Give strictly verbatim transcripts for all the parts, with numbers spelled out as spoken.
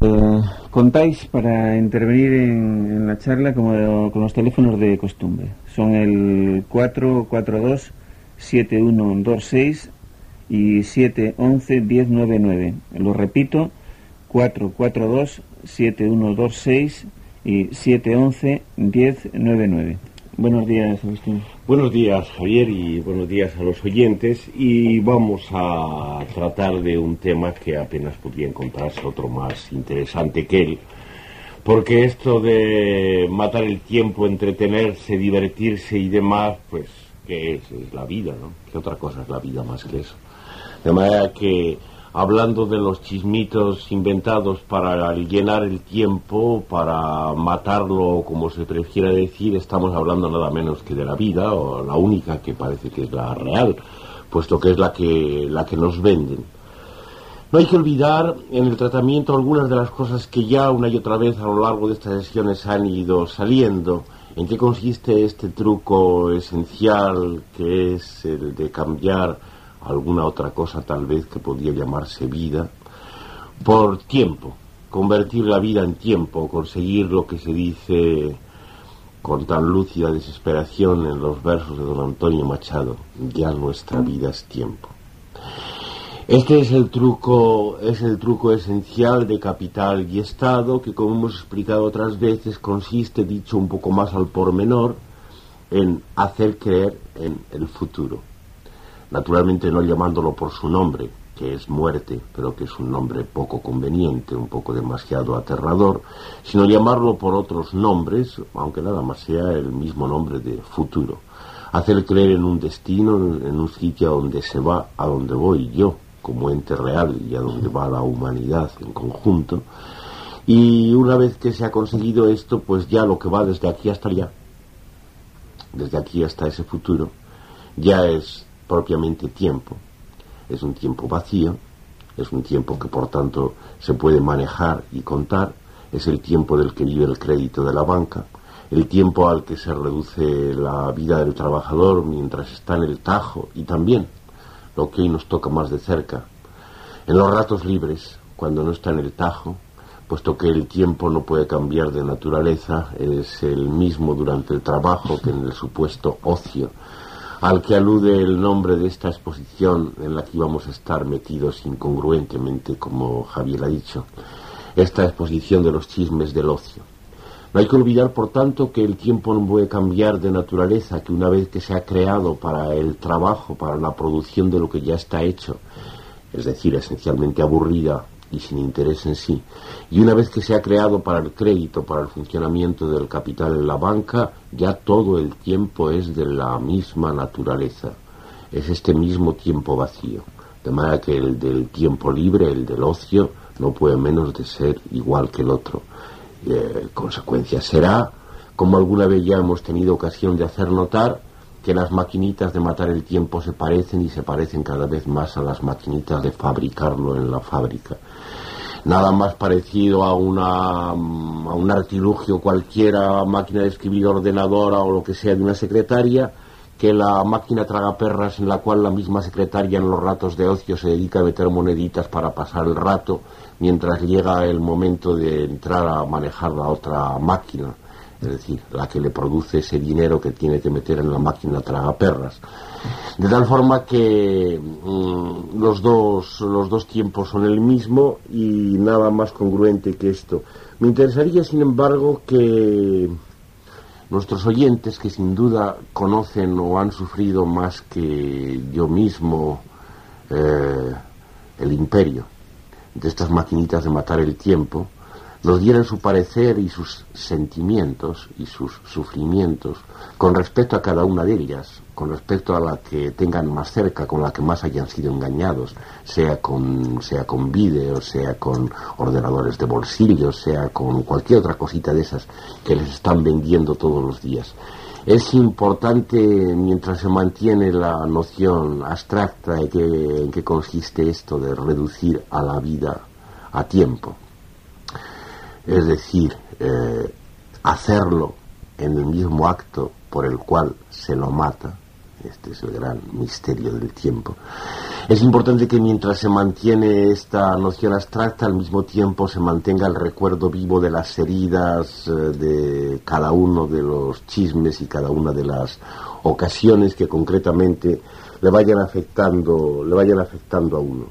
Eh, contáis para intervenir en, en la charla como, con los teléfonos de costumbre. Son el cuatro cuatro dos, siete uno dos seis y siete once, diez noventa y nueve. Lo repito, cuatro cuatro dos, siete uno dos seis y siete once, diez noventa y nueve. Buenos días, Agustín. Buenos días, Javier, y buenos días a los oyentes. Y vamos a tratar de un tema que apenas podría encontrarse otro más interesante que él, porque esto de matar el tiempo, entretenerse, divertirse y demás, pues, ¿qué es? Es la vida, ¿no? ¿Qué otra cosa es la vida más que eso? De manera que, hablando de los chismitos inventados para llenar el tiempo, para matarlo, como se prefiera decir, estamos hablando nada menos que de la vida, o la única que parece que es la real, puesto que es la que, la que nos venden. No hay que olvidar en el tratamiento algunas de las cosas que ya una y otra vez a lo largo de estas sesiones han ido saliendo. ¿En qué consiste este truco esencial que es el de cambiar alguna otra cosa tal vez que podría llamarse vida por tiempo, convertir la vida en tiempo, conseguir lo que se dice con tan lúcida desesperación en los versos de don Antonio Machado: ya nuestra vida es tiempo? Este es el truco, es el truco esencial de Capital y Estado, que, como hemos explicado otras veces, consiste, dicho un poco más al pormenor, en hacer creer en el futuro. Naturalmente no llamándolo por su nombre, que es muerte, pero que es un nombre poco conveniente, un poco demasiado aterrador, sino llamarlo por otros nombres, aunque nada más sea el mismo nombre de futuro. Hacer creer en un destino, en un sitio a donde se va, a donde voy yo, como ente real, y a donde va la humanidad en conjunto. Y una vez que se ha conseguido esto, pues ya lo que va desde aquí hasta allá, desde aquí hasta ese futuro, ya es propiamente tiempo. Es un tiempo vacío, es un tiempo que por tanto se puede manejar y contar, es el tiempo del que vive el crédito de la banca, el tiempo al que se reduce la vida del trabajador mientras está en el tajo, y también lo que hoy nos toca más de cerca, en los ratos libres, cuando no está en el tajo, puesto que el tiempo no puede cambiar de naturaleza, es el mismo durante el trabajo que en el supuesto ocio al que alude el nombre de esta exposición en la que íbamos a estar metidos incongruentemente, como Javier ha dicho, esta exposición de los chismes del ocio. No hay que olvidar, por tanto, que el tiempo no puede cambiar de naturaleza, que una vez que se ha creado para el trabajo, para la producción de lo que ya está hecho, es decir, esencialmente aburrida y sin interés en sí, y una vez que se ha creado para el crédito, para el funcionamiento del capital en la banca, ya todo el tiempo es de la misma naturaleza, es este mismo tiempo vacío, de manera que el del tiempo libre, el del ocio, no puede menos de ser igual que el otro. Eh, consecuencia será, como alguna vez ya hemos tenido ocasión de hacer notar, que las maquinitas de matar el tiempo se parecen y se parecen cada vez más a las maquinitas de fabricarlo en la fábrica. Nada más parecido a una a un artilugio cualquiera, máquina de escribir, ordenadora o lo que sea de una secretaria, que la máquina tragaperras en la cual la misma secretaria en los ratos de ocio se dedica a meter moneditas para pasar el rato, mientras llega el momento de entrar a manejar la otra máquina, es decir, la que le produce ese dinero que tiene que meter en la máquina tragaperras. De tal forma que mmm, los dos los dos tiempos son el mismo y nada más congruente que esto. Me interesaría, sin embargo, que nuestros oyentes, que sin duda conocen o han sufrido más que yo mismo eh, el imperio de estas maquinitas de matar el tiempo, nos dieran su parecer y sus sentimientos y sus sufrimientos con respecto a cada una de ellas, con respecto a la que tengan más cerca, con la que más hayan sido engañados, sea con, sea con vídeo, sea con ordenadores de bolsillo, sea con cualquier otra cosita de esas que les están vendiendo todos los días. Es importante, mientras se mantiene la noción abstracta en que, en que consiste esto de reducir a la vida a tiempo, es decir, eh, hacerlo en el mismo acto por el cual se lo mata, Este es el gran misterio del tiempo. Es importante que mientras se mantiene esta noción abstracta, al mismo tiempo se mantenga el recuerdo vivo de las heridas, eh, de cada uno de los chismes y cada una de las ocasiones que concretamente le vayan afectando, le vayan afectando a uno.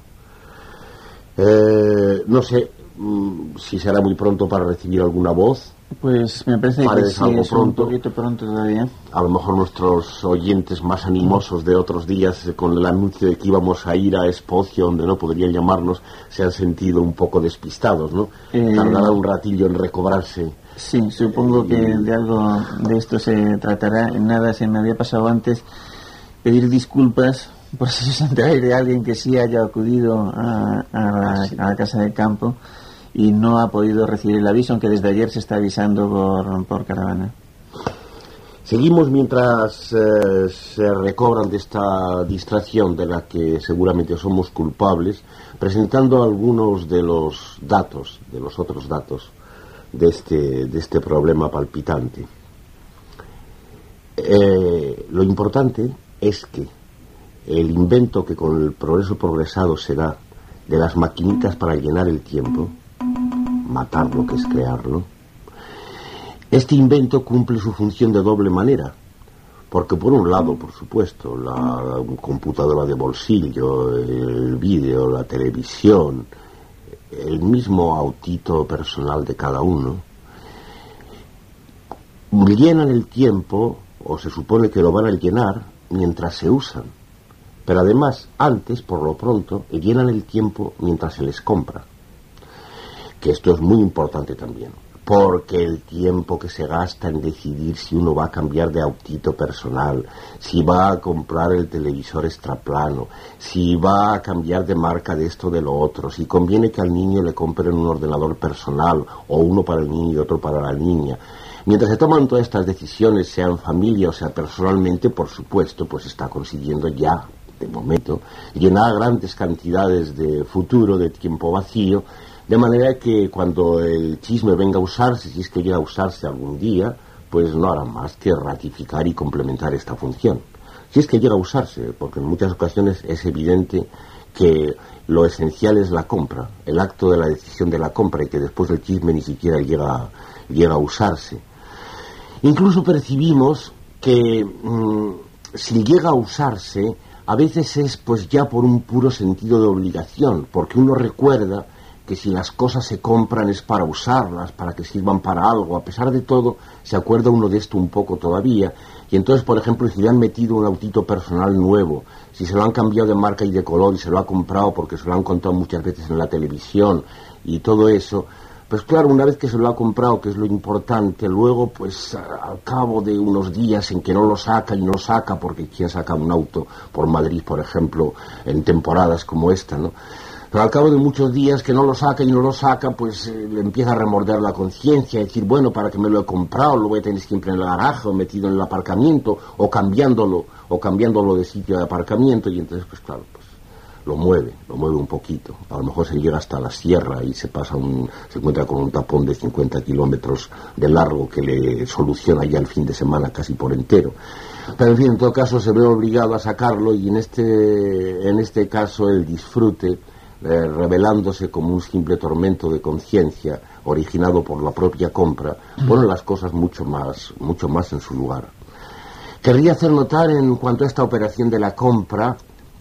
Eh, no sé mmm, si será muy pronto para recibir alguna voz. Pues me parece que sí, es pronto, un poquito pronto todavía. A lo mejor nuestros oyentes más animosos de otros días, con el anuncio de que íbamos a ir a Espocio, donde no podrían llamarnos, se han sentido un poco despistados, ¿no? Eh, Tardará un ratillo en recobrarse. Sí, supongo eh, que y... de algo de esto se tratará. En nada se me había pasado antes pedir disculpas por si se enterara de alguien que sí haya acudido a, a, la, ah, sí. a la casa de campo y no ha podido recibir el aviso, aunque desde ayer se está avisando por, por caravana. Seguimos mientras eh, se recobran de esta distracción de la que seguramente somos culpables, presentando algunos de los datos, de los otros datos de este, de este problema palpitante. Eh, lo importante es que el invento que con el progreso progresado se da de las maquinitas para llenar el tiempo, matar lo que es crearlo, este invento cumple su función de doble manera, porque por un lado, por supuesto, la computadora de bolsillo, el vídeo, la televisión, el mismo autito personal de cada uno, llenan el tiempo, o se supone que lo van a llenar, mientras se usan. Pero además, antes, por lo pronto, llenan el tiempo mientras se les compra. Que esto es muy importante también, porque el tiempo que se gasta en decidir si uno va a cambiar de autito personal, si va a comprar el televisor extraplano, si va a cambiar de marca de esto o de lo otro, si conviene que al niño le compren un ordenador personal, o uno para el niño y otro para la niña. Mientras se toman todas estas decisiones, sea en familia o sea personalmente, por supuesto, pues está consiguiendo ya, de momento, llenar grandes cantidades de futuro, de tiempo vacío, de manera que cuando el chisme venga a usarse, si es que llega a usarse algún día, pues no hará más que ratificar y complementar esta función. Si es que llega a usarse, porque en muchas ocasiones es evidente que lo esencial es la compra, el acto de la decisión de la compra, y que después el chisme ni siquiera llega, llega a usarse. Incluso percibimos que mmm, si llega a usarse, a veces es pues ya por un puro sentido de obligación, porque uno recuerda que si las cosas se compran es para usarlas, para que sirvan para algo. A pesar de todo, se acuerda uno de esto un poco todavía. Y entonces, por ejemplo, si le han metido un autito personal nuevo, si se lo han cambiado de marca y de color y se lo ha comprado porque se lo han contado muchas veces en la televisión y todo eso, pues claro, una vez que se lo ha comprado, que es lo importante, luego pues al cabo de unos días en que no lo saca y no lo saca, porque ¿quién saca un auto por Madrid, por ejemplo, en temporadas como esta, ¿no? Pero al cabo de muchos días que no lo saca y no lo saca, pues eh, le empieza a remorder la conciencia, y decir, bueno, para que me lo he comprado, lo voy a tener siempre en el garaje, o metido en el aparcamiento, o cambiándolo, o cambiándolo de sitio de aparcamiento, y entonces, pues claro, pues lo mueve, lo mueve un poquito. A lo mejor se llega hasta la sierra y se pasa un, se encuentra con un tapón de cincuenta kilómetros de largo que le soluciona ya el fin de semana casi por entero. Pero en fin, en todo caso se ve obligado a sacarlo, y en este, en este caso el disfrute, Eh, revelándose como un simple tormento de conciencia originado por la propia compra, ponen las cosas mucho más, mucho más en su lugar. Querría hacer notar en cuanto a esta operación de la compra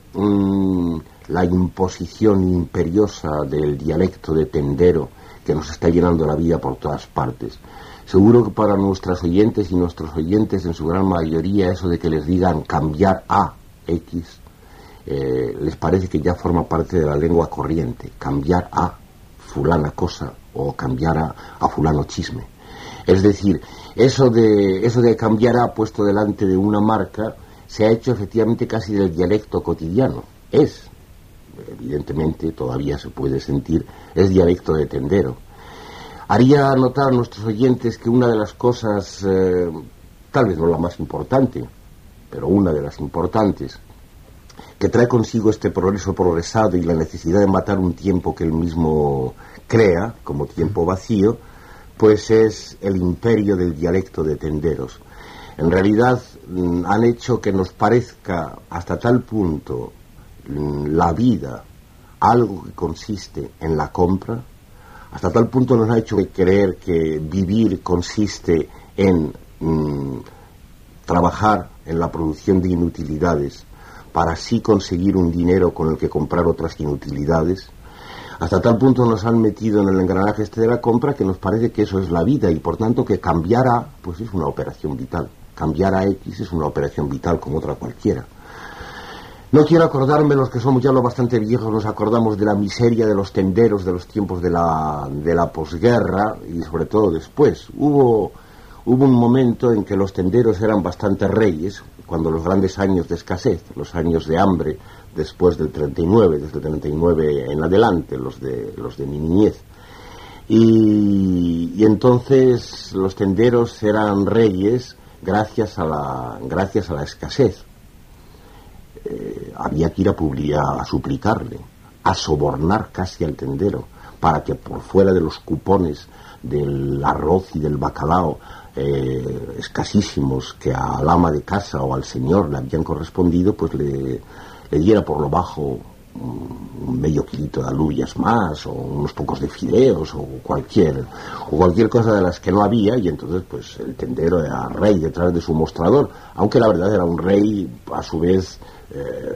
mmm, la imposición imperiosa del dialecto de tendero que nos está llenando la vida por todas partes. Seguro que para nuestras oyentes y nuestros oyentes, en su gran mayoría, eso de que les digan cambiar a X, Eh, les parece que ya forma parte de la lengua corriente, cambiar a fulana cosa o cambiar a, a fulano chisme. Es decir, eso de, eso de cambiar a puesto delante de una marca se ha hecho efectivamente casi del dialecto cotidiano. Es, evidentemente todavía se puede sentir, es dialecto de tendero. Haría notar a nuestros oyentes que una de las cosas, eh, tal vez no la más importante, pero una de las importantes, que trae consigo este progreso progresado y la necesidad de matar un tiempo que él mismo crea, como tiempo vacío, pues es el imperio del dialecto de tenderos. en realidad mm, han hecho que nos parezca hasta tal punto mm, la vida algo que consiste en la compra, hasta tal punto nos ha hecho creer que vivir consiste en mm, trabajar en la producción de inutilidades para así conseguir un dinero con el que comprar otras inutilidades. Hasta tal punto nos han metido en el engranaje este de la compra que nos parece que eso es la vida y por tanto que cambiar A pues es una operación vital, cambiar a X es una operación vital como otra cualquiera. No quiero acordarme, los que somos ya lo bastante viejos nos acordamos de la miseria de los tenderos de los tiempos de la, de la posguerra y sobre todo después. Hubo, hubo un momento en que los tenderos eran bastante reyes, cuando los grandes años de escasez, los años de hambre, después del treinta y nueve, desde el treinta y nueve en adelante, los de, los de mi niñez. Y, y entonces los tenderos eran reyes gracias a la, gracias a la escasez. Eh, había que ir a, publicar, a suplicarle, a sobornar casi al tendero, para que por fuera de los cupones del arroz y del bacalao, eh, escasísimos, que al ama de casa o al señor le habían correspondido, pues le, le diera por lo bajo un medio kilito de alubias más, o unos pocos de fideos, o cualquier, o cualquier cosa de las que no había, y entonces pues el tendero era rey detrás de su mostrador, aunque la verdad era un rey a su vez eh,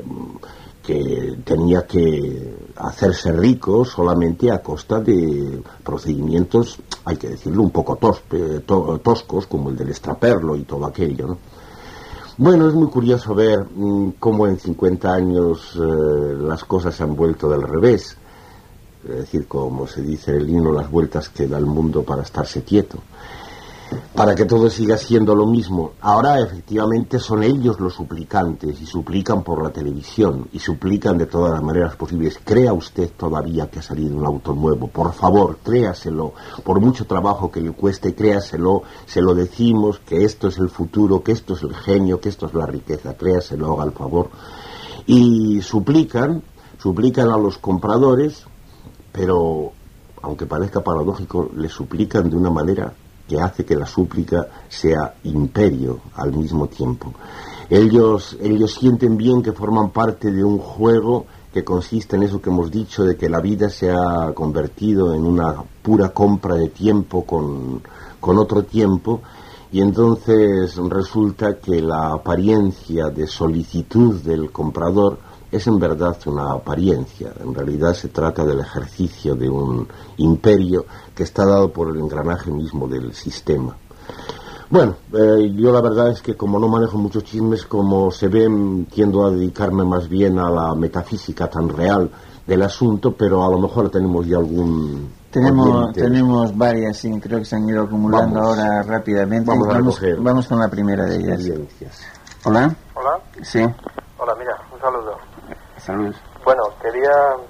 que tenía que hacerse rico solamente a costa de procedimientos, hay que decirlo, un poco tos, to, toscos, como el del extraperlo y todo aquello, ¿no? Bueno, es muy curioso ver mmm, cómo en cincuenta años eh, las cosas se han vuelto del revés. Es decir, como se dice en el himno, las vueltas que da el mundo para estarse quieto. Para que todo siga siendo lo mismo. Ahora, efectivamente, son ellos los suplicantes y suplican por la televisión y suplican de todas las maneras posibles. ¿Crea usted todavía que ha salido un auto nuevo? Por favor, créaselo. Por mucho trabajo que le cueste, créaselo. Se lo decimos, que esto es el futuro, que esto es el genio, que esto es la riqueza. Créaselo, haga el favor. Y suplican, suplican a los compradores, pero, aunque parezca paradójico, les suplican de una manera que hace que la súplica sea imperio al mismo tiempo. Ellos, ellos sienten bien que forman parte de un juego que consiste en eso que hemos dicho, de que la vida se ha convertido en una pura compra de tiempo con, con otro tiempo, y entonces resulta que la apariencia de solicitud del comprador es en verdad una apariencia. En realidad se trata del ejercicio de un imperio que está dado por el engranaje mismo del sistema. Bueno, eh, yo la verdad es que como no manejo muchos chismes, como se ven, tiendo a dedicarme más bien a la metafísica tan real del asunto, pero a lo mejor tenemos ya algún... Tenemos tenemos varias, sí, creo que se han ido acumulando vamos, ahora rápidamente. Vamos, vamos, vamos con la primera de ellas. Hola. Hola. Sí. Hola, mira, un saludo. Saludos. Bueno, quería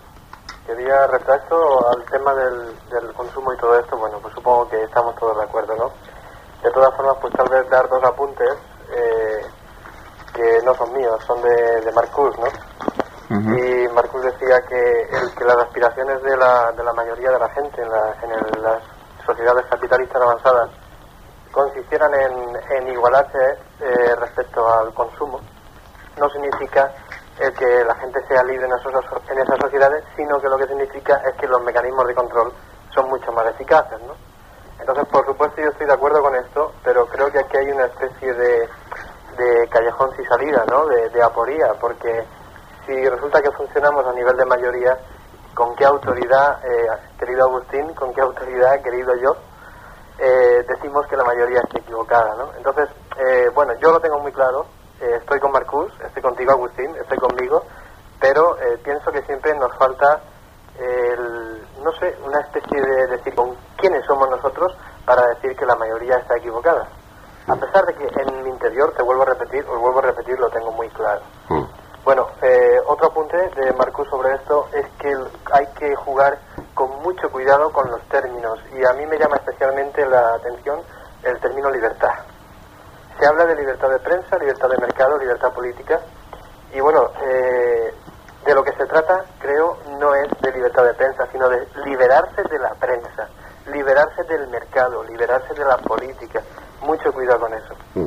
quería respecto al tema del, del consumo y todo esto, bueno, pues supongo que estamos todos de acuerdo, ¿no? De todas formas, pues tal vez dar dos apuntes eh, que no son míos, son de, de Marcuse, ¿no? Uh-huh. Y Marcuse decía que, el, que las aspiraciones de la, de la mayoría de la gente en, la, en el, las sociedades capitalistas avanzadas consistieran en, en igualarse eh, respecto al consumo, no significa el que la gente sea libre en esas, en esas sociedades, sino que lo que significa es que los mecanismos de control son mucho más eficaces, ¿no? Entonces, por supuesto, yo estoy de acuerdo con esto, pero creo que aquí hay una especie de, de callejón sin salida, ¿no? De, de aporía, porque si resulta que funcionamos a nivel de mayoría, ¿con qué autoridad, eh, querido Agustín, con qué autoridad, querido yo, eh, decimos que la mayoría está equivocada, ¿no? Entonces, eh, bueno, yo lo tengo muy claro. Eh, estoy con Marcuse, estoy contigo, Agustín, estoy conmigo, pero eh, pienso que siempre nos falta, eh, el, no sé, una especie de decir con quiénes somos nosotros para decir que la mayoría está equivocada. A pesar de que en mi interior, te vuelvo a repetir, os vuelvo a repetir, lo tengo muy claro. Mm. Bueno, eh, otro apunte de Marcuse sobre esto es que hay que jugar con mucho cuidado con los términos, y a mí me llama especialmente la atención el término libertad. Se habla de libertad de prensa, libertad de mercado, libertad política, y bueno, eh, de lo que se trata, creo, no es de libertad de prensa, sino de liberarse de la prensa, liberarse del mercado, liberarse de la política. Mucho cuidado con eso. Mm.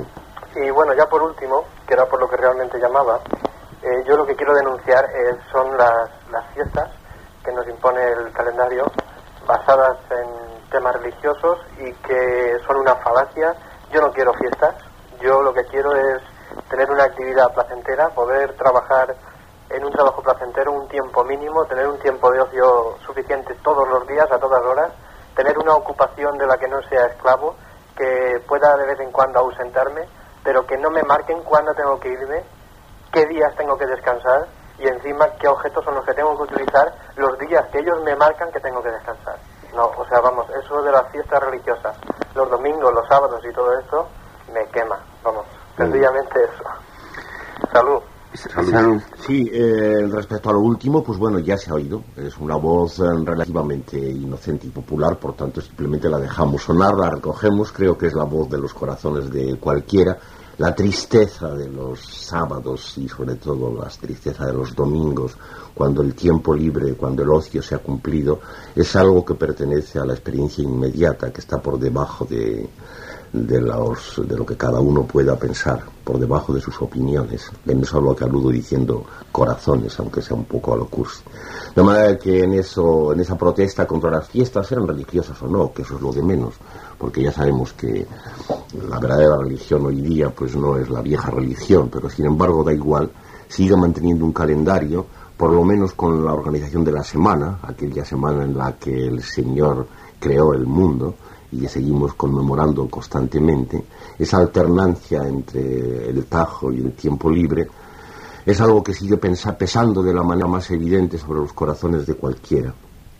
Y bueno, ya por último, que era por lo que realmente llamaba, eh, yo lo que quiero denunciar eh, son las, las fiestas que nos impone el calendario, basadas en temas religiosos y que son una falacia. Yo no quiero fiestas, yo lo que quiero es tener una actividad placentera, poder trabajar en un trabajo placentero un tiempo mínimo, tener un tiempo de ocio suficiente todos los días, a todas horas, tener una ocupación de la que no sea esclavo, que pueda de vez en cuando ausentarme, pero que no me marquen cuándo tengo que irme, qué días tengo que descansar y encima qué objetos son los que tengo que utilizar los días que ellos me marcan que tengo que descansar. No, o sea, vamos, eso de las fiestas religiosas, los domingos, los sábados y todo esto, me quema, vamos, sencillamente eso. Salud. Salud. Sí, eh, respecto a lo último, pues bueno, ya se ha oído. Es una voz eh, relativamente inocente y popular, por tanto simplemente la dejamos sonar, la recogemos. Creo que es la voz de los corazones de cualquiera. La tristeza de los sábados y sobre todo la tristeza de los domingos, cuando el tiempo libre, cuando el ocio se ha cumplido, es algo que pertenece a la experiencia inmediata, que está por debajo de... De, los, de lo que cada uno pueda pensar, por debajo de sus opiniones. En eso lo que aludo diciendo corazones, aunque sea un poco a lo cursi. De manera que en eso, en esa protesta contra las fiestas, sean religiosas o no, que eso es lo de menos, porque ya sabemos que la verdadera religión hoy día pues no es la vieja religión, pero sin embargo da igual, sigue manteniendo un calendario, por lo menos con la organización de la semana, aquella semana en la que el Señor creó el mundo, y que seguimos conmemorando constantemente. Esa alternancia entre el tajo y el tiempo libre es algo que sigue pensa, pesando de la manera más evidente sobre los corazones de cualquiera.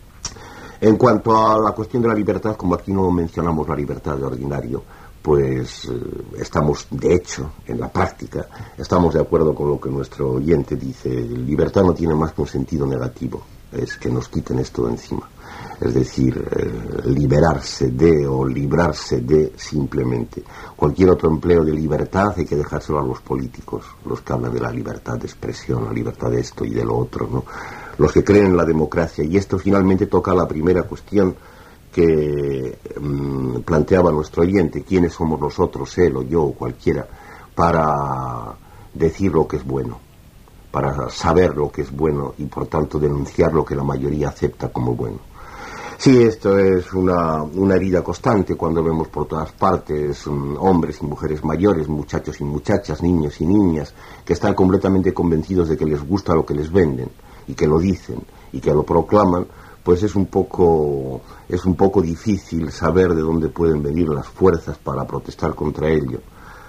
En cuanto a la cuestión de la libertad, como aquí no mencionamos la libertad de ordinario, pues eh, estamos, de hecho, en la práctica, estamos de acuerdo con lo que nuestro oyente dice. Libertad no tiene más que un sentido negativo, es que nos quiten esto de encima. Es decir, eh, liberarse de o librarse de simplemente. Cualquier otro empleo de libertad hay que dejárselo a los políticos, los que hablan de la libertad de expresión, la libertad de esto y de lo otro, ¿no? Los que creen en la democracia. Y esto finalmente toca la primera cuestión que mmm, planteaba nuestro oyente: ¿quiénes somos nosotros, él o yo o cualquiera, para decir lo que es bueno, para saber lo que es bueno y por tanto denunciar lo que la mayoría acepta como bueno? Sí, esto es una, una herida constante cuando vemos por todas partes um, hombres y mujeres mayores, muchachos y muchachas, niños y niñas, que están completamente convencidos de que les gusta lo que les venden y que lo dicen y que lo proclaman. Pues es un poco, es un poco difícil saber de dónde pueden venir las fuerzas para protestar contra ello.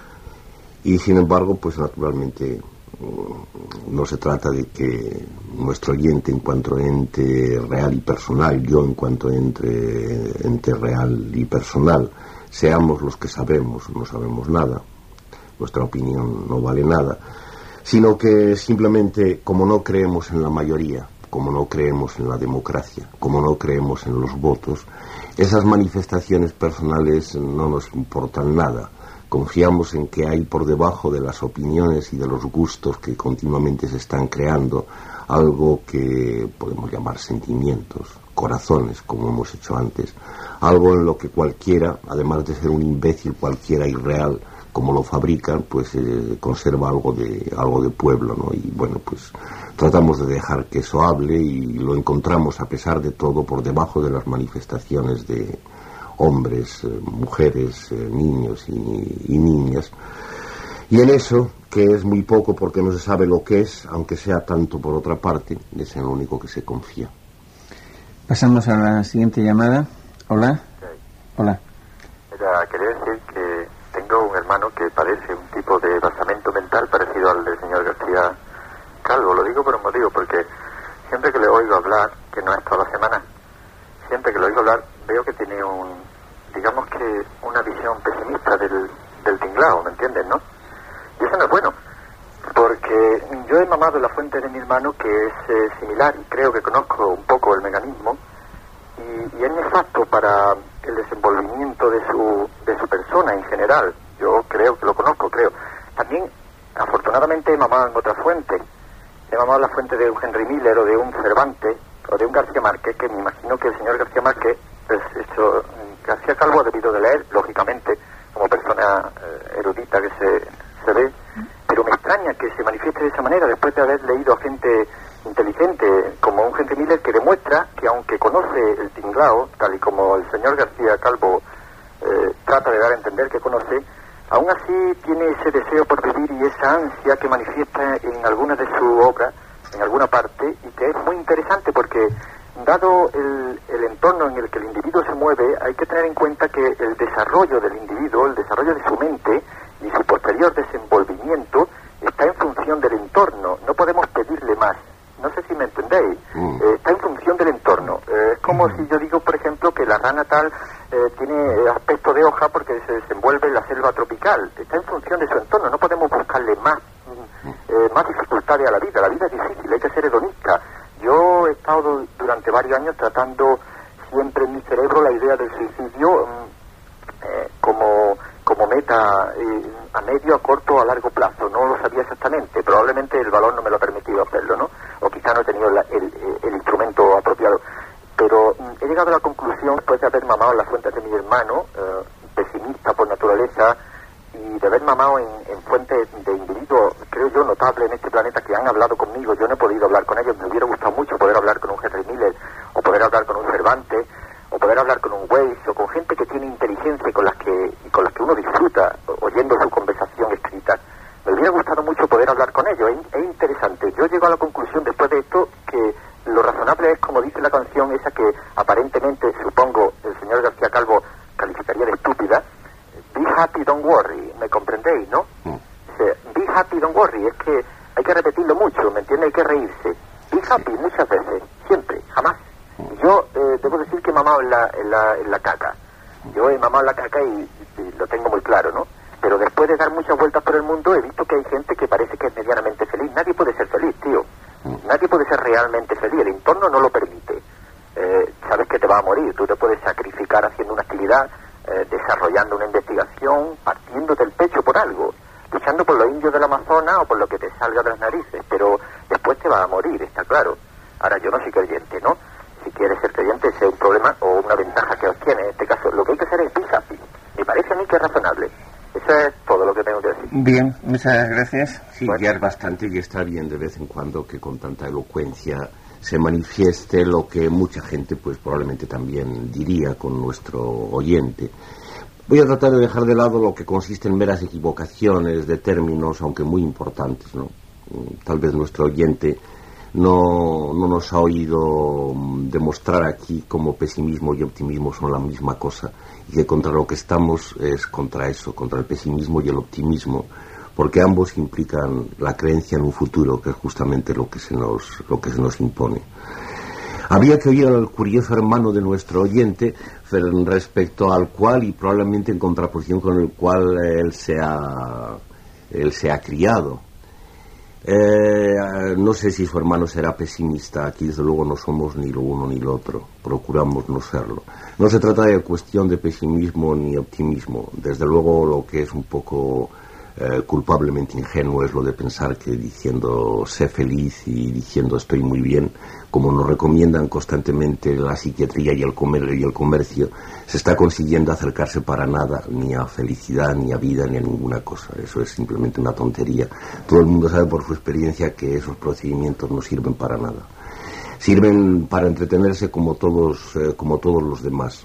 Y sin embargo, pues naturalmente no se trata de que nuestro oyente en cuanto ente real y personal, yo en cuanto ente, ente real y personal, seamos los que sabemos, no sabemos nada, nuestra opinión no vale nada, sino que simplemente, como no creemos en la mayoría, como no creemos en la democracia, como no creemos en los votos, esas manifestaciones personales no nos importan nada. Confiamos en que hay por debajo de las opiniones y de los gustos que continuamente se están creando algo que podemos llamar sentimientos, corazones, como hemos hecho antes, algo en lo que cualquiera, además de ser un imbécil cualquiera irreal, como lo fabrican, pues eh, conserva algo de algo de pueblo, ¿no? Y bueno, pues tratamos de dejar que eso hable y lo encontramos a pesar de todo por debajo de las manifestaciones de hombres, eh, mujeres, eh, niños y, y niñas. Y en eso, que es muy poco porque no se sabe lo que es, aunque sea tanto por otra parte, es en lo único que se confía. Pasamos a la siguiente llamada. Hola. Hola. Mira, quería decir que tengo un hermano que padece un tipo de basamento mental parecido al del señor García Calvo. Lo digo por un motivo, porque siempre que le oigo hablar, que no es toda la semana, siempre que le oigo hablar veo que tiene un, digamos que una visión pesimista del, del tinglao, ¿me entiendes, no? Y eso no es bueno, porque yo he mamado la fuente de mi hermano, que es eh, similar, y creo que conozco un poco el mecanismo, y, y es nefasto para el desenvolvimiento de su, de su persona en general. Yo creo que lo conozco, creo. También, afortunadamente, he mamado en otra fuente. He mamado la fuente de un Henry Miller o de un Cervantes o de un García Márquez, que me imagino que el señor García Márquez, pues, esto, García Calvo ha debido de leer, lógicamente, como persona eh, erudita que se, se ve, pero me extraña que se manifieste de esa manera después de haber leído a gente inteligente como un Henry Miller, que demuestra que aunque conoce el tinglao, tal y como el señor García Calvo eh, trata de dar a entender que conoce, aún así tiene ese deseo por vivir y esa ansia que manifiesta en alguna de su obra, en alguna parte, y que es muy interesante porque, dado el, el entorno en el que el individuo se mueve, hay que tener en cuenta que el desarrollo del individuo, el desarrollo de su mente y su posterior desenvolvimiento está en función del entorno. No podemos pedirle más. No sé si me entendéis. Mm. Eh, está en función del entorno. Eh, es como mm. si yo digo, por ejemplo, que la rana tal eh, tiene aspecto de hoja porque se desenvuelve en la selva tropical. Está en función de su entorno. No podemos buscarle más, eh, más dificultades a la vida. La vida es difícil, hay que ser hedonista. Yo he estado durante varios años tratando siempre en mi cerebro la idea del suicidio eh, como, como meta eh, a medio, a corto o a largo plazo. No lo sabía exactamente. Probablemente el valor no me lo ha permitido hacerlo, ¿no? O quizá no he tenido la, el, el instrumento apropiado. Pero mm, he llegado a la conclusión, después de haber mamado en las fuentes de mi hermano, eh, pesimista por naturaleza, y de haber mamado en, en fuentes de individuos, creo yo, notables en este planeta que han hablado conmigo. Yo no he podido hablar con ellos. Me hubiera gustado mucho poder hablar con un Henry Miller, o poder hablar con un Cervantes, o poder hablar con un Weiss, o con gente que tiene inteligencia y con las que, y con las que uno disfruta oyendo su conversación escrita. Me hubiera gustado mucho poder hablar con ellos. Es, es interesante. Yo llego a la conclusión después de esto que lo razonable es, como dice la canción esa que aparentemente, supongo, el señor García Calvo calificaría de estúpida: be happy, don't worry. ¿Me comprendéis, no? Mm. Dice, be happy, don't worry. Es que hay que repetirlo mucho, ¿me entiende? Hay que reírse. Be happy muchas veces, siempre, jamás. Yo eh, debo decir que he mamado en la, en la, en la caca. Yo he mamado en la caca y, y lo tengo muy claro, ¿no? Pero después de dar muchas vueltas por el mundo he visto que hay gente que parece que es medianamente feliz. Nadie puede ser feliz, tío. Nadie puede ser realmente feliz. El entorno no lo permite. Eh, sabes que te vas a morir. Tú te puedes sacrificar haciendo una actividad, eh, desarrollando una investigación, partiendo del pecho por algo, luchando por los indios del Amazonas o por lo que te salga de las narices. Pero después te vas a morir, está claro. Ahora, yo no soy creyente, ¿no? Si quieres ser creyente, ese es un problema o una ventaja que obtiene. En este caso, lo que hay que hacer es be happy. Me parece a mí que es razonable. Eso es todo lo que tengo que decir. Bien, muchas gracias. Sí, bueno, ya es bastante y está bien de vez en cuando que con tanta elocuencia se manifieste lo que mucha gente pues probablemente también diría con nuestro oyente. Voy a tratar de dejar de lado lo que consiste en meras equivocaciones de términos, aunque muy importantes, ¿no? Tal vez nuestro oyente no, no nos ha oído demostrar aquí cómo pesimismo y optimismo son la misma cosa, y que contra lo que estamos es contra eso, contra el pesimismo y el optimismo, porque ambos implican la creencia en un futuro, que es justamente lo que se nos, lo que se nos impone. Había que oír al curioso hermano de nuestro oyente respecto al cual, y probablemente en contraposición con el cual él se ha, él se ha criado. Eh, no sé si su hermano será pesimista. Aquí desde luego no somos ni lo uno ni lo otro, procuramos no serlo. No se trata de cuestión de pesimismo ni optimismo. Desde luego lo que es un poco eh, culpablemente ingenuo es lo de pensar que diciendo sé feliz y diciendo estoy muy bien, como nos recomiendan constantemente la psiquiatría y el, comer y el comercio, se está consiguiendo acercarse para nada ni a felicidad, ni a vida, ni a ninguna cosa. Eso es simplemente una tontería. Todo el mundo sabe por su experiencia que esos procedimientos no sirven para nada. Sirven para entretenerse como todos, eh, como todos los demás.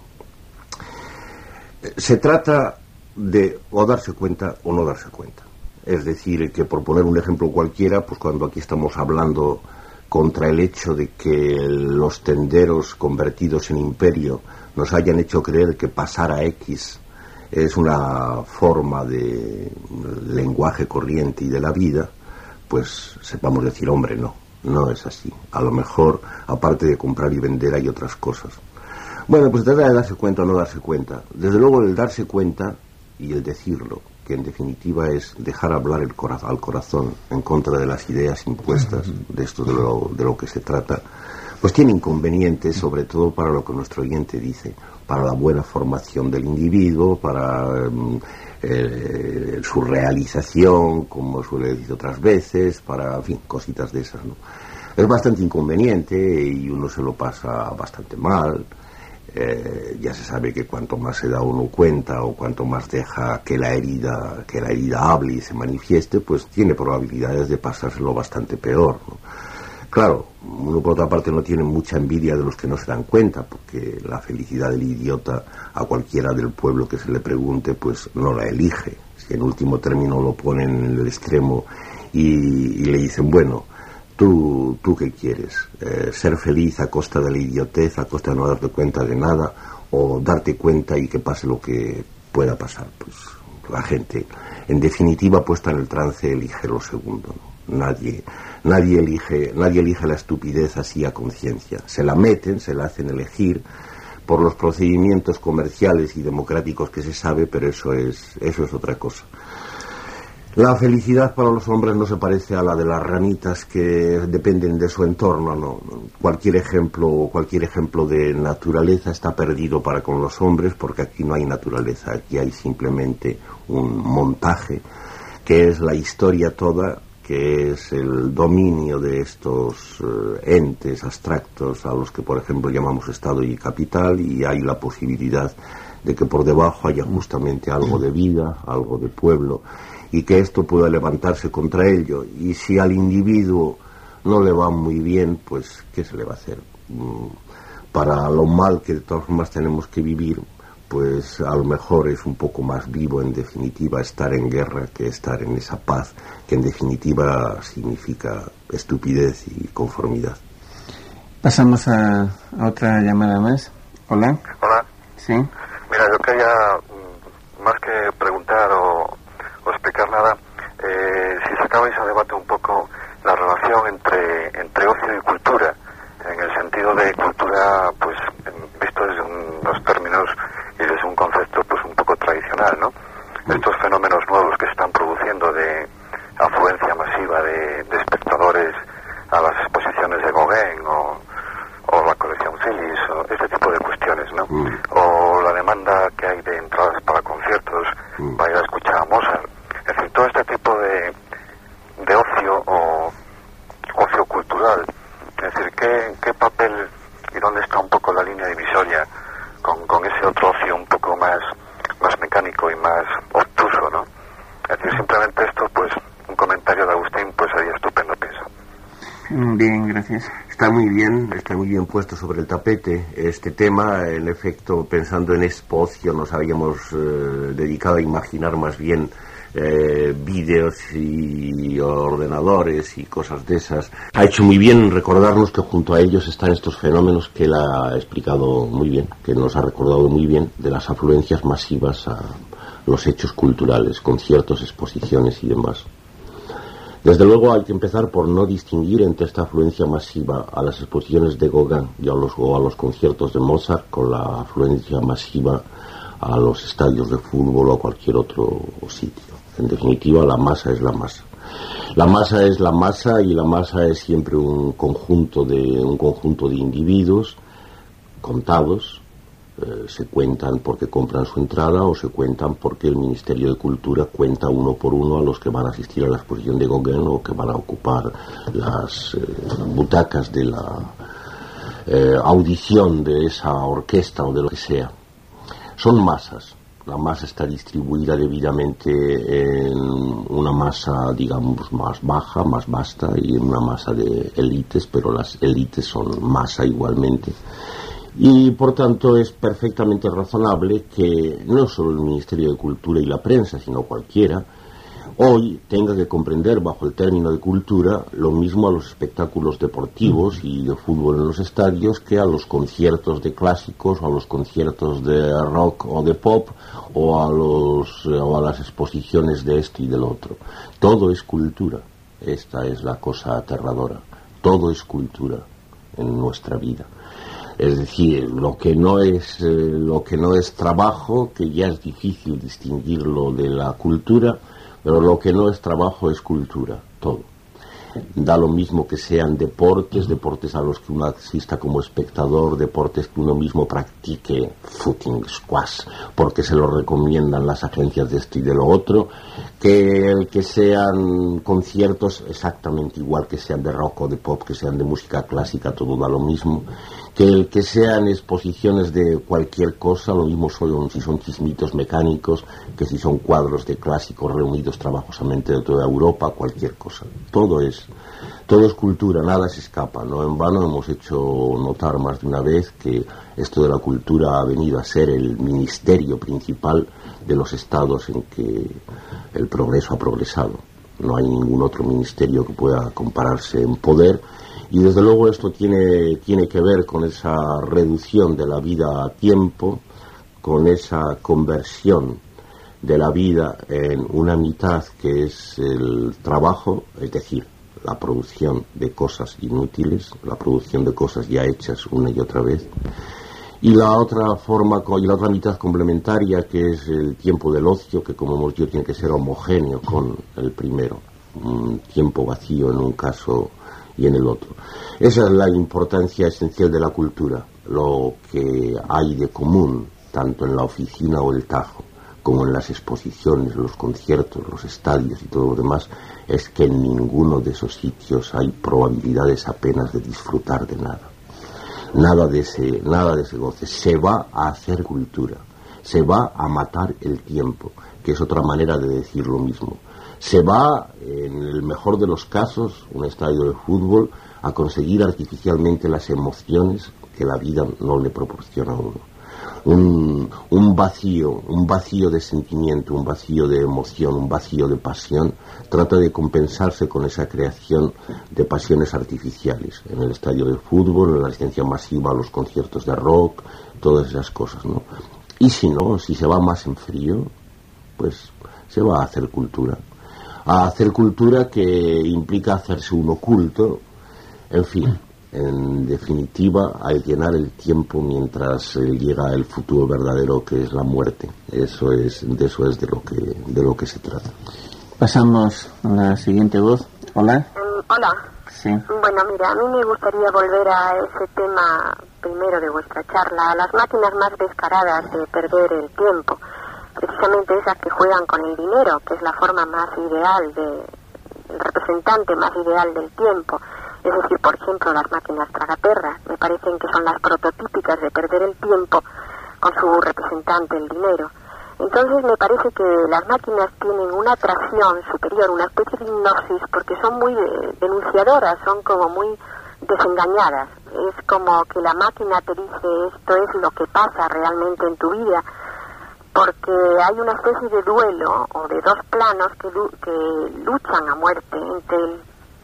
Se trata de o darse cuenta o no darse cuenta. Es decir, que por poner un ejemplo cualquiera, pues cuando aquí estamos hablando contra el hecho de que los tenderos convertidos en imperio nos hayan hecho creer que pasar a X es una forma de lenguaje corriente y de la vida, pues sepamos decir, hombre, no, no es así. A lo mejor, aparte de comprar y vender, hay otras cosas. Bueno, pues trata de darse cuenta o no darse cuenta. Desde luego el darse cuenta y el decirlo, que en definitiva es dejar hablar el cora- al corazón en contra de las ideas impuestas, de esto de lo, de lo que se trata, pues tiene inconvenientes, sobre todo para lo que nuestro oyente dice, para la buena formación del individuo, para um, eh, su realización, como suele decir otras veces, para, en fin, cositas de esas, ¿no? Es bastante inconveniente y uno se lo pasa bastante mal. Eh, ya se sabe que cuanto más se da uno cuenta o cuanto más deja que la herida que la herida hable y se manifieste, pues tiene probabilidades de pasárselo bastante peor, ¿no? Claro, uno por otra parte no tiene mucha envidia de los que no se dan cuenta, porque la felicidad del idiota a cualquiera del pueblo que se le pregunte pues no la elige. Si en último término lo ponen en el extremo y, y le dicen, bueno, ¿Tú, ¿Tú qué quieres? Eh, ¿Ser feliz a costa de la idiotez, a costa de no darte cuenta de nada? ¿O darte cuenta y que pase lo que pueda pasar? Pues la gente, en definitiva, puesta en el trance, elige lo segundo, ¿no? Nadie, nadie, elige, nadie elige la estupidez así a conciencia. Se la meten, se la hacen elegir por los procedimientos comerciales y democráticos que se sabe, pero eso es, eso es otra cosa. La felicidad para los hombres no se parece a la de las ranitas que dependen de su entorno, no. Cualquier ejemplo, cualquier ejemplo de naturaleza está perdido para con los hombres, porque aquí no hay naturaleza, aquí hay simplemente un montaje, que es la historia toda, que es el dominio de estos uh, entes abstractos a los que, por ejemplo, llamamos Estado y capital, y hay la posibilidad de que por debajo haya justamente algo de vida, algo de pueblo, y que esto pueda levantarse contra ello. Y si al individuo no le va muy bien, pues ¿qué se le va a hacer? Para lo mal que de todas formas tenemos que vivir, pues a lo mejor es un poco más vivo, en definitiva, estar en guerra que estar en esa paz, que en definitiva significa estupidez y conformidad. Pasamos a, a otra llamada más. Hola. Hola. Sí. Mira, yo quería, más que preguntar o, o explicar nada, eh, si sacabais a debate un poco la relación entre, entre ocio y cultura, en el sentido de cultura, pues, visto desde unos términos y desde un concepto, pues, un poco tradicional, ¿no? Estos fenómenos nuevos que se están produciendo de afluencia masiva de, de espectadores a las exposiciones de Gauguin o, o la colección Phillies, o este tipo de cuestiones, ¿no? Mm. O la demanda que hay de entradas para conciertos, mm. para ir a escuchar a Mozart. Es decir, todo este tipo de, de ocio o ocio cultural. Es decir, ¿qué, qué papel y dónde está un poco la línea divisoria con, con ese otro ocio un poco más, más mecánico y más obtuso, ¿no? Es decir, simplemente esto, pues, un comentario de Agustín, pues sería estupendo, pienso. Bien, gracias. Está muy bien, está muy bien puesto sobre el tapete este tema. En efecto, pensando en este ocio, nos habíamos eh, dedicado a imaginar más bien eh, vídeos y ordenadores y cosas de esas. Ha hecho muy bien recordarnos que junto a ellos están estos fenómenos que él ha explicado muy bien, que nos ha recordado muy bien, de las afluencias masivas a los hechos culturales, conciertos, exposiciones y demás. Desde luego hay que empezar por no distinguir entre esta afluencia masiva a las exposiciones de Gauguin y a los, o a los conciertos de Mozart con la afluencia masiva a los estadios de fútbol o a cualquier otro sitio. En definitiva, la masa es la masa. La masa es la masa y la masa es siempre un conjunto de, un conjunto de individuos contados. Eh, se cuentan porque compran su entrada o se cuentan porque el Ministerio de Cultura cuenta uno por uno a los que van a asistir a la exposición de Gauguin o que van a ocupar las eh, butacas de la eh, audición de esa orquesta o de lo que sea. Son masas. La masa está distribuida debidamente en una masa, digamos, más baja, más vasta, y en una masa de élites, pero las élites son masa igualmente. Y por tanto es perfectamente razonable que no solo el Ministerio de Cultura y la prensa, sino cualquiera, hoy tenga que comprender bajo el término de cultura lo mismo a los espectáculos deportivos y de fútbol en los estadios que a los conciertos de clásicos o a los conciertos de rock o de pop o a, los, o a las exposiciones de esto y del otro. Todo es cultura. Esta es la cosa aterradora. Todo es cultura en nuestra vida. Es decir, lo que no es eh, lo que no es trabajo, que ya es difícil distinguirlo de la cultura, pero lo que no es trabajo es cultura, todo. Da lo mismo que sean deportes, deportes a los que uno asista como espectador, deportes que uno mismo practique, footing, squash, porque se lo recomiendan las agencias de esto y de lo otro, que el que sean conciertos exactamente igual, que sean de rock o de pop, que sean de música clásica, todo da lo mismo, que el que sean exposiciones de cualquier cosa, lo mismo son, si son chismitos mecánicos, que si son cuadros de clásicos reunidos trabajosamente de toda Europa, cualquier cosa. Todo es, todo es cultura, nada se escapa. No en vano hemos hecho notar más de una vez que esto de la cultura ha venido a ser el ministerio principal de los estados en que el progreso ha progresado. No hay ningún otro ministerio que pueda compararse en poder. Y desde luego esto tiene, tiene que ver con esa reducción de la vida a tiempo, con esa conversión de la vida en una mitad que es el trabajo, es decir, la producción de cosas inútiles, la producción de cosas ya hechas una y otra vez, y la otra forma, y la otra mitad complementaria, que es el tiempo del ocio, que como hemos dicho tiene que ser homogéneo con el primero, un tiempo vacío en un caso y en el otro. Esa es la importancia esencial de la cultura, lo que hay de común tanto en la oficina o el Tajo como en las exposiciones, los conciertos, los estadios y todo lo demás, es que en ninguno de esos sitios hay probabilidades apenas de disfrutar de nada. Nada de ese, nada de ese goce. Se va a hacer cultura, se va a matar el tiempo, que es otra manera de decir lo mismo. Se va, en el mejor de los casos, un estadio de fútbol, a conseguir artificialmente las emociones que la vida no le proporciona a uno. Un, un vacío, un vacío de sentimiento, un vacío de emoción, un vacío de pasión, trata de compensarse con esa creación de pasiones artificiales. En el estadio de fútbol, en la asistencia masiva a los conciertos de rock, todas esas cosas, ¿no? Y si no, si se va más en frío, pues se va a hacer cultura. A hacer cultura que implica hacerse un oculto, en fin, en definitiva, a llenar el tiempo mientras eh, llega el futuro verdadero, que es la muerte. Eso es, de eso es de lo que, de lo que se trata. Pasamos a la siguiente voz. Hola. Um, hola. Sí. Bueno, mira, a mí me gustaría volver a ese tema primero de vuestra charla, a las máquinas más descaradas de perder el tiempo. Precisamente esas que juegan con el dinero, que es la forma más ideal, de, el representante más ideal del tiempo. Es decir, por ejemplo, las máquinas tragaperras, me parecen que son las prototípicas de perder el tiempo con su representante, el dinero. Entonces me parece que las máquinas tienen una atracción superior, una especie de hipnosis, porque son muy denunciadoras, son como muy desengañadas. Es como que la máquina te dice esto es lo que pasa realmente en tu vida, porque hay una especie de duelo o de dos planos que, que luchan a muerte entre el,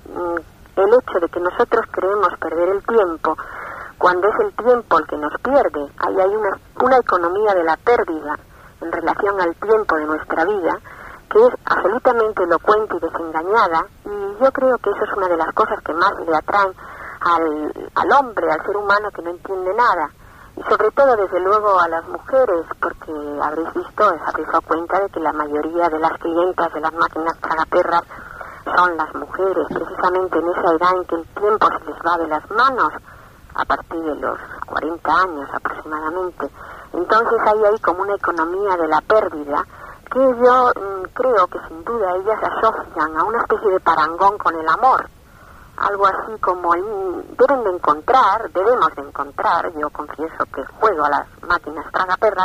el hecho de que nosotros queremos perder el tiempo, cuando es el tiempo el que nos pierde. Ahí hay una, una economía de la pérdida en relación al tiempo de nuestra vida, que es absolutamente elocuente y desengañada, y yo creo que eso es una de las cosas que más le atraen al, al hombre, al ser humano que no entiende nada. Y sobre todo, desde luego, a las mujeres, porque habréis visto, os habréis dado cuenta de que la mayoría de las clientas de las máquinas tragaperras son las mujeres, precisamente en esa edad en que el tiempo se les va de las manos, a partir de los cuarenta años aproximadamente. Entonces hay ahí como una economía de la pérdida, que yo mmm, creo que sin duda ellas asocian a una especie de parangón con el amor. Algo así como el, deben de encontrar, debemos de encontrar, yo confieso que juego a las máquinas tragaperras,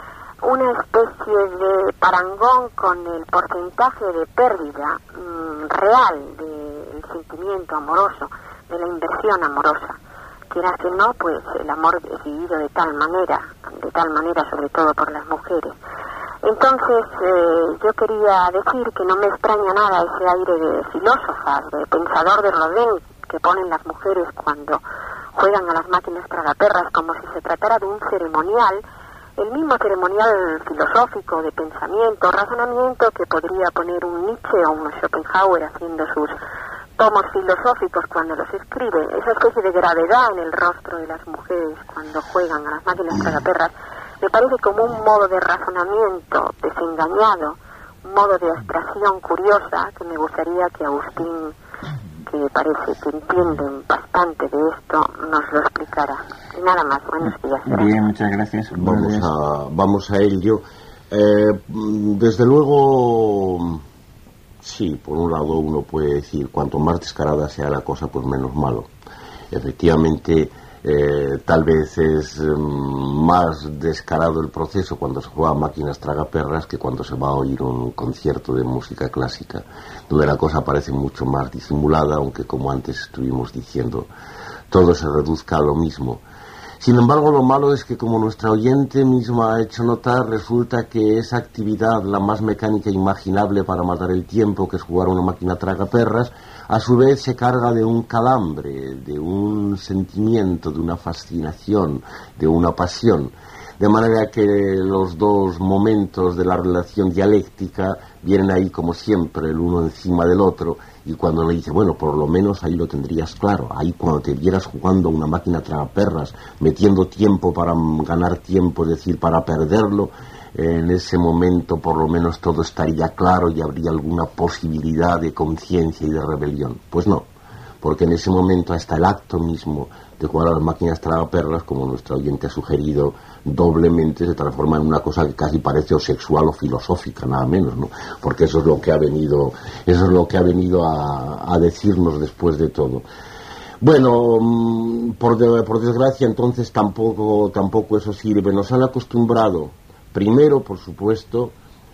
una especie de parangón con el porcentaje de pérdida mmm, real del sentimiento amoroso, de la inversión amorosa. Quieras que no, pues el amor es vivido de tal manera, de tal manera sobre todo por las mujeres. Entonces, eh, yo quería decir que no me extraña nada ese aire de filósofas, de pensador de Rodin, que ponen las mujeres cuando juegan a las máquinas tragaperras, como si se tratara de un ceremonial, el mismo ceremonial filosófico de pensamiento, razonamiento, que podría poner un Nietzsche o un Schopenhauer haciendo sus tomos filosóficos cuando los escribe. Esa especie de gravedad en el rostro de las mujeres cuando juegan a las máquinas tragaperras me parece como un modo de razonamiento desengañado, un modo de abstracción curiosa que me gustaría que Agustín, que parece que entienden bastante de esto, nos lo explicara. Y nada más, buenos días. Bien, muchas gracias. Vamos a, vamos a ello. Eh, desde luego, sí, por un lado uno puede decir, cuanto más descarada sea la cosa, pues menos malo. Efectivamente, Eh, tal vez es eh, más descarado el proceso cuando se juega a máquinas tragaperras que cuando se va a oír un concierto de música clásica, donde la cosa parece mucho más disimulada, aunque como antes estuvimos diciendo, todo se reduzca a lo mismo. Sin embargo, lo malo es que, como nuestra oyente misma ha hecho notar, resulta que esa actividad, la más mecánica imaginable para matar el tiempo, que es jugar a una máquina tragaperras, a su vez se carga de un calambre, de un sentimiento, de una fascinación, de una pasión. De manera que los dos momentos de la relación dialéctica vienen ahí como siempre, el uno encima del otro, y cuando le dice, bueno, por lo menos ahí lo tendrías claro, ahí cuando te vieras jugando a una máquina tragaperras, metiendo tiempo para ganar tiempo, es decir, para perderlo, en ese momento por lo menos todo estaría claro y habría alguna posibilidad de conciencia y de rebelión. Pues no, porque en ese momento hasta el acto mismo de jugar a las máquinas tragaperras, como nuestro oyente ha sugerido, doblemente se transforma en una cosa que casi parece o sexual o filosófica, nada menos, ¿no? Porque eso es lo que ha venido, eso es lo que ha venido a, a decirnos después de todo. Bueno, por, de, por desgracia entonces tampoco, tampoco eso sirve. Nos han acostumbrado, primero, por supuesto,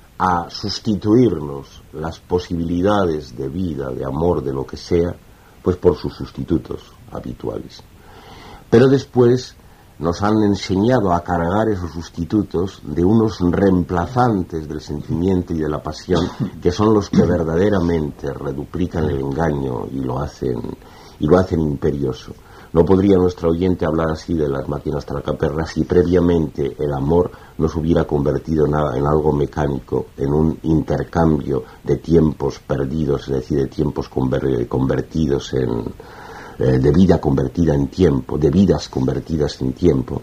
a sustituirnos las posibilidades de vida, de amor, de lo que sea, pues por sus sustitutos habituales. Pero después nos han enseñado a cargar esos sustitutos de unos reemplazantes del sentimiento y de la pasión, que son los que verdaderamente reduplican el engaño y lo hacen, y lo hacen imperioso. No podría nuestro oyente hablar así de las máquinas tragaperras si previamente el amor no se hubiera convertido en, en algo mecánico, en un intercambio de tiempos perdidos, es decir, de tiempos conver, convertidos en... Eh, de vida convertida en tiempo, de vidas convertidas en tiempo,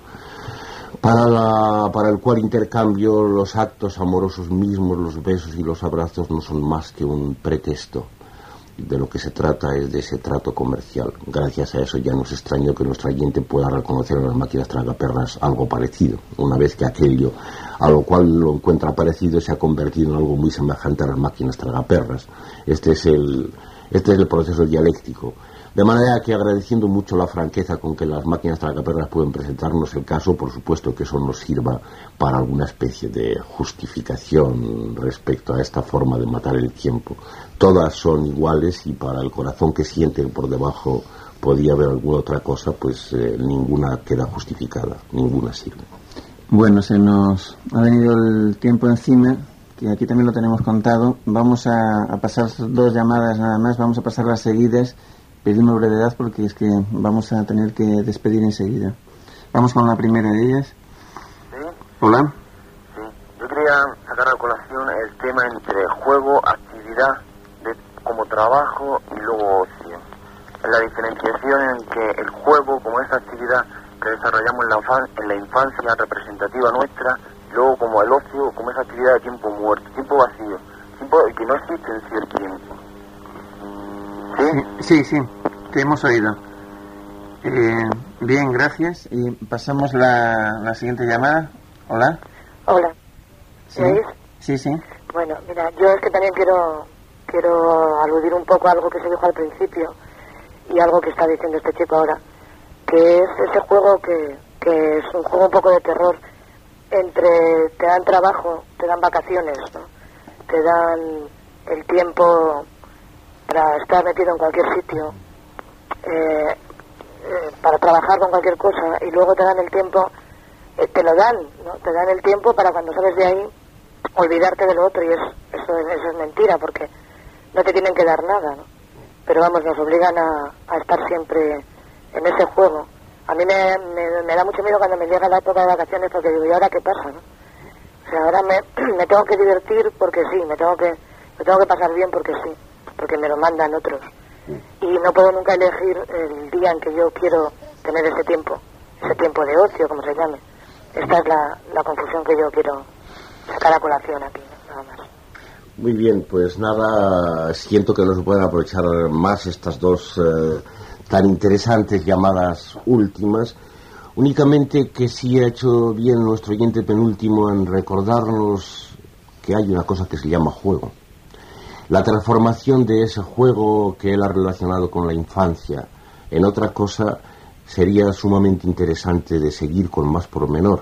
para, la, para el cual intercambio los actos amorosos mismos, los besos y los abrazos no son más que un pretexto. De lo que se trata es de ese trato comercial. Gracias a eso ya no es extraño que nuestro oyente pueda reconocer en las máquinas tragaperras algo parecido, una vez que aquello a lo cual lo encuentra parecido se ha convertido en algo muy semejante a las máquinas tragaperras. Este es el, este es el proceso dialéctico. De manera que, agradeciendo mucho la franqueza con que las máquinas tragaperras pueden presentarnos el caso, por supuesto que eso nos sirva para alguna especie de justificación respecto a esta forma de matar el tiempo. Todas son iguales y para el corazón que siente por debajo podía haber alguna otra cosa, pues eh, ninguna queda justificada, ninguna sirve. Bueno, se nos ha venido el tiempo encima, que aquí también lo tenemos contado. Vamos a, a pasar dos llamadas nada más, vamos a pasarlas seguidas. Pedimos brevedad porque es que vamos a tener que despedir enseguida. Vamos con la primera de ellas. ¿Sí? Hola. Sí, yo quería sacar a colación el tema entre juego, actividad de, como trabajo y luego ocio. La diferenciación en que el juego, como esa actividad que desarrollamos en la, en la infancia representativa nuestra, y luego como el ocio, como esa actividad de tiempo muerto, tiempo vacío, tiempo que no existe en sí el tiempo. ¿Sí? Sí, sí, te hemos oído. Eh, bien, gracias. Y pasamos la, la siguiente llamada. Hola. Hola. ¿Sí? ¿Me oís? Sí, sí. Bueno, mira, yo es que también quiero quiero aludir un poco a algo que se dijo al principio y algo que está diciendo este chico ahora, que es ese juego que, que es un juego un poco de terror entre te dan trabajo, te dan vacaciones, ¿no? Te dan el tiempo para estar metido en cualquier sitio, eh, eh, para trabajar con cualquier cosa, y luego te dan el tiempo, eh, te lo dan, ¿no? Te dan el tiempo para cuando sales de ahí olvidarte de lo otro, y es, eso, eso es mentira, porque no te tienen que dar nada, ¿no? Pero vamos, nos obligan a, a estar siempre en ese juego. A mí me, me, me da mucho miedo cuando me llega la época de vacaciones, porque digo, ¿y ahora qué pasa, no? O sea, ahora me, me tengo que divertir porque sí, me tengo que, me tengo que pasar bien porque sí, porque me lo mandan otros. Y no puedo nunca elegir el día en que yo quiero tener ese tiempo, ese tiempo de ocio, como se llame. Esta es la, la confusión que yo quiero sacar a colación aquí, ¿no? Nada más. Muy bien, pues nada, siento que no se pueden aprovechar más estas dos eh, tan interesantes llamadas últimas. Únicamente que sí ha hecho bien nuestro oyente penúltimo en recordarnos que hay una cosa que se llama juego. La transformación de ese juego que él ha relacionado con la infancia en otra cosa sería sumamente interesante de seguir con más pormenor.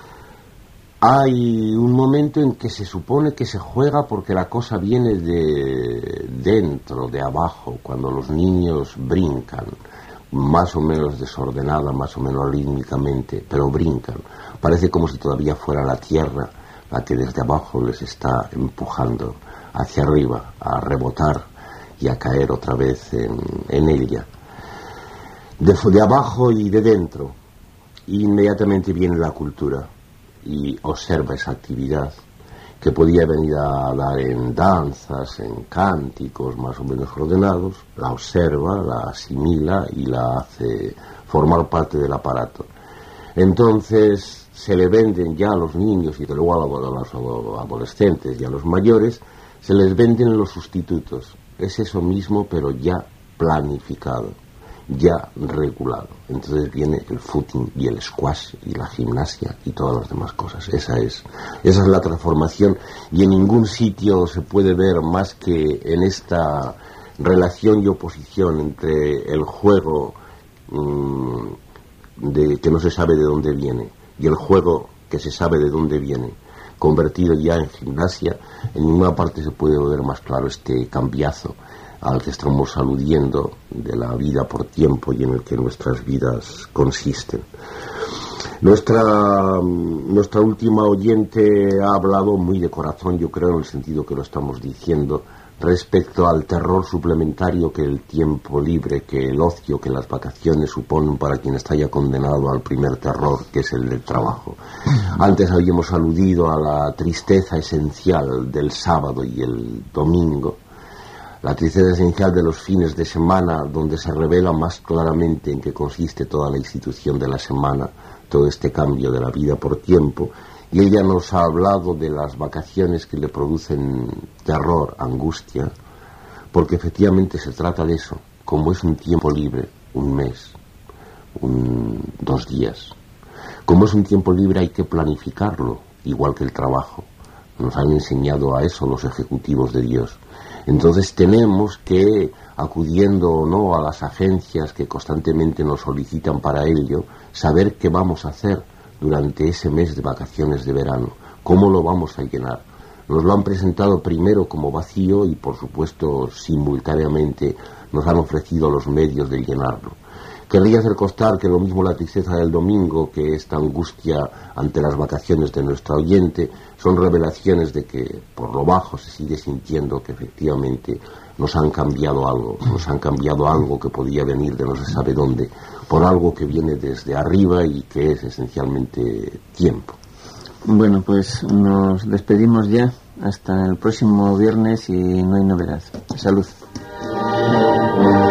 Hay un momento en que se supone que se juega porque la cosa viene de dentro, de abajo, cuando los niños brincan, más o menos desordenada, más o menos rítmicamente, pero brincan. Parece como si todavía fuera la tierra la que desde abajo les está empujando hacia arriba, a rebotar y a caer otra vez en, en ella. De, de abajo y de dentro, inmediatamente viene la cultura y observa esa actividad que podía venir a dar en danzas, en cánticos más o menos ordenados, la observa, la asimila y la hace formar parte del aparato. Entonces se le venden ya a los niños y luego a los adolescentes y a los mayores, se les venden los sustitutos. Es eso mismo, pero ya planificado, ya regulado. Entonces viene el footing y el squash y la gimnasia y todas las demás cosas. Esa es, esa es la transformación, y en ningún sitio se puede ver más que en esta relación y oposición entre el juego mmm, de que no se sabe de dónde viene y el juego que se sabe de dónde viene, convertido ya en gimnasia. En ninguna parte se puede ver más claro este cambiazo al que estamos aludiendo de la vida por tiempo y en el que nuestras vidas consisten. Nuestra, nuestra última oyente ha hablado muy de corazón, yo creo, en el sentido que lo estamos diciendo, respecto al terror suplementario que el tiempo libre, que el ocio, que las vacaciones suponen para quien está ya condenado al primer terror, que es el del trabajo. Antes habíamos aludido a la tristeza esencial del sábado y el domingo, la tristeza esencial de los fines de semana, donde se revela más claramente en qué consiste toda la institución de la semana, todo este cambio de la vida por tiempo. Y ella nos ha hablado de las vacaciones que le producen terror, angustia, porque efectivamente se trata de eso. Como es un tiempo libre, un mes, un, dos días. Como es un tiempo libre hay que planificarlo, igual que el trabajo. Nos han enseñado a eso los ejecutivos de Dios. Entonces tenemos que, acudiendo o no a las agencias que constantemente nos solicitan para ello, saber qué vamos a hacer durante ese mes de vacaciones de verano, cómo lo vamos a llenar. Nos lo han presentado primero como vacío y, por supuesto, simultáneamente nos han ofrecido los medios de llenarlo. Querría hacer constar que lo mismo la tristeza del domingo que esta angustia ante las vacaciones de nuestra oyente son revelaciones de que por lo bajo se sigue sintiendo que efectivamente nos han cambiado algo, nos han cambiado algo que podía venir de no se sabe dónde, por algo que viene desde arriba y que es esencialmente tiempo. Bueno, pues nos despedimos ya hasta el próximo viernes y no hay novedad. Salud.